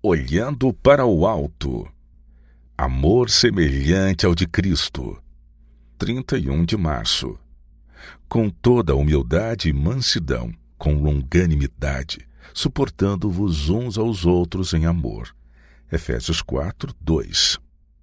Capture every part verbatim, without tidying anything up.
Olhando para o alto. Amor semelhante ao de Cristo. trinta e um de março. Com toda humildade e mansidão, com longanimidade, suportando-vos uns aos outros em amor. Efésios quatro, dois.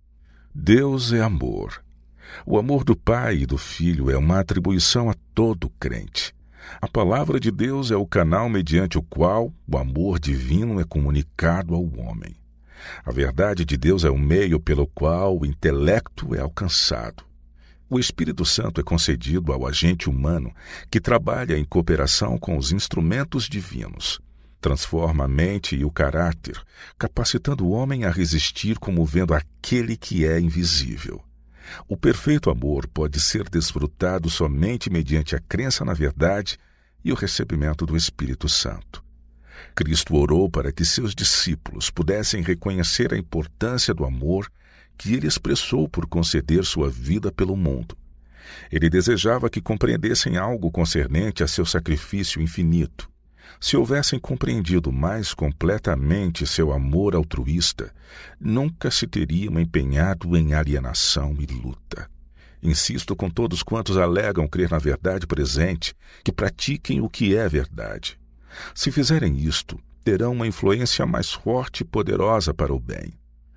Deus é amor. O amor do Pai e do Filho é uma atribuição a todo crente. A palavra de Deus é o canal mediante o qual o amor divino é comunicado ao homem. A verdade de Deus é o meio pelo qual o intelecto é alcançado. O Espírito Santo é concedido ao agente humano que trabalha em cooperação com os instrumentos divinos. Transforma a mente e o caráter, capacitando o homem a resistir como vendo aquele que é invisível. O perfeito amor pode ser desfrutado somente mediante a crença na verdade e o recebimento do Espírito Santo. Cristo orou para que seus discípulos pudessem reconhecer a importância do amor que ele expressou por conceder sua vida pelo mundo. Ele desejava que compreendessem algo concernente a seu sacrifício infinito. Se houvessem compreendido mais completamente seu amor altruísta, nunca se teriam empenhado em alienação e luta. Insisto com todos quantos alegam crer na verdade presente, que pratiquem o que é verdade. Se fizerem isto, terão uma influência mais forte e poderosa para o bem.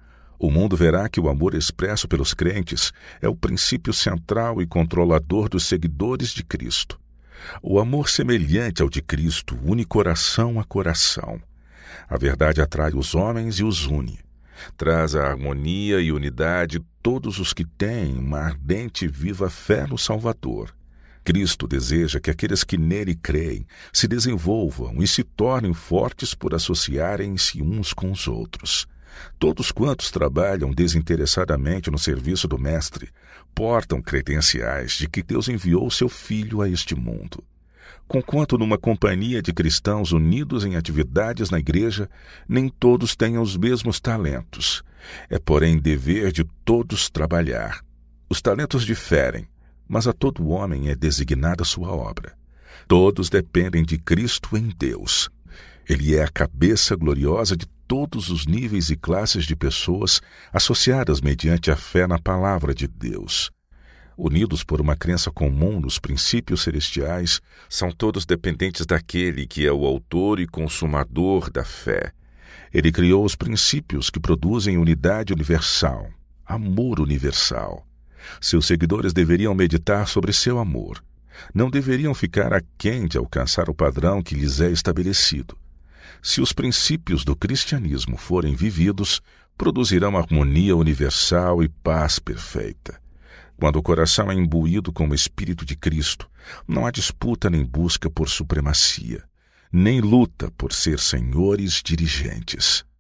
O mundo verá que o amor expresso pelos crentes é o princípio central e controlador dos seguidores de Cristo. O amor semelhante ao de Cristo une coração a coração. A verdade atrai os homens e os une. Traz a harmonia e unidade todos os que têm uma ardente e viva fé no Salvador. Cristo deseja que aqueles que nele creem se desenvolvam e se tornem fortes por associarem-se uns com os outros. Todos quantos trabalham desinteressadamente no serviço do Mestre portam credenciais de que Deus enviou seu Filho a este mundo. Conquanto numa companhia de cristãos unidos em atividades na igreja, nem todos tenham os mesmos talentos. É, porém, dever de todos trabalhar. Os talentos diferem, mas a todo homem é designada sua obra. Todos dependem de Cristo em Deus. Ele é a cabeça gloriosa de todos os níveis e classes de pessoas associadas mediante a fé na palavra de Deus. Unidos por uma crença comum nos princípios celestiais, são todos dependentes daquele que é o autor e consumador da fé. Ele criou os princípios que produzem unidade universal, amor universal. Seus seguidores deveriam meditar sobre seu amor. Não deveriam ficar aquém de alcançar o padrão que lhes é estabelecido. Se os princípios do cristianismo forem vividos, produzirão harmonia universal e paz perfeita. Quando o coração é imbuído com o Espírito de Cristo, não há disputa nem busca por supremacia, nem luta por ser senhores dirigentes.